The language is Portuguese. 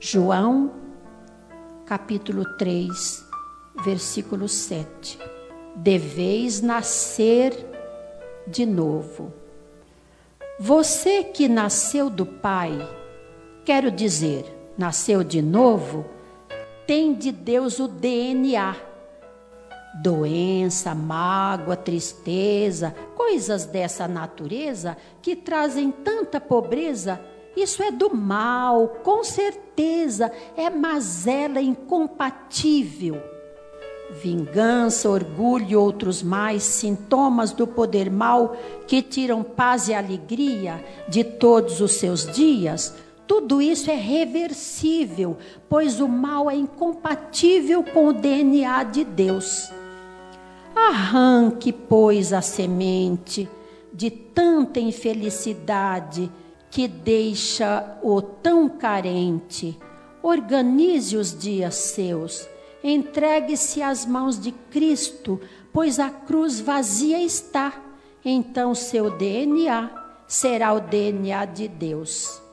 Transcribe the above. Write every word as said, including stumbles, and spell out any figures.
João, capítulo três, versículo sete. Deveis nascer de novo. Você que nasceu do Pai, quero dizer, nasceu de novo, tem de Deus o D N A. Doença, mágoa, tristeza, coisas dessa natureza que trazem tanta pobreza, isso é do mal, com certeza, é mazela incompatível. Vingança, orgulho e outros mais sintomas do poder mal que tiram paz e alegria de todos os seus dias, tudo isso é reversível, pois o mal é incompatível com o D N A de Deus. Arranque, pois, a semente de tanta infelicidade que deixa-o tão carente. Organize os dias seus. Entregue-se às mãos de Cristo, pois a cruz vazia está. Então seu D N A será o D N A de Deus.